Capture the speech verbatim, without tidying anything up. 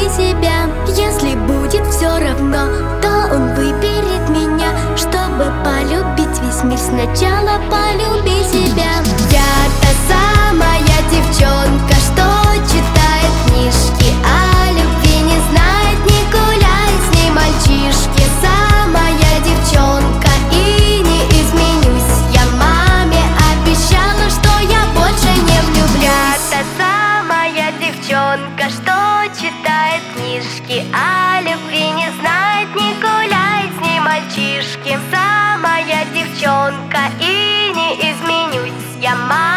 себя. Если будет все равно, то он выберет меня. Чтобы полюбить весь мир, сначала полюби себя. Я та самая девчонка, что читает книжки, а любви не знает, не гуляет с ней мальчишки. Самая девчонка, и не изменюсь. Я маме обещала, что я больше не влюблюсь. Я та самая девчонка, что читает книжки, а любви не знает, не гуляет с ней мальчишки. Самая девчонка, и не изменюсь. Я маме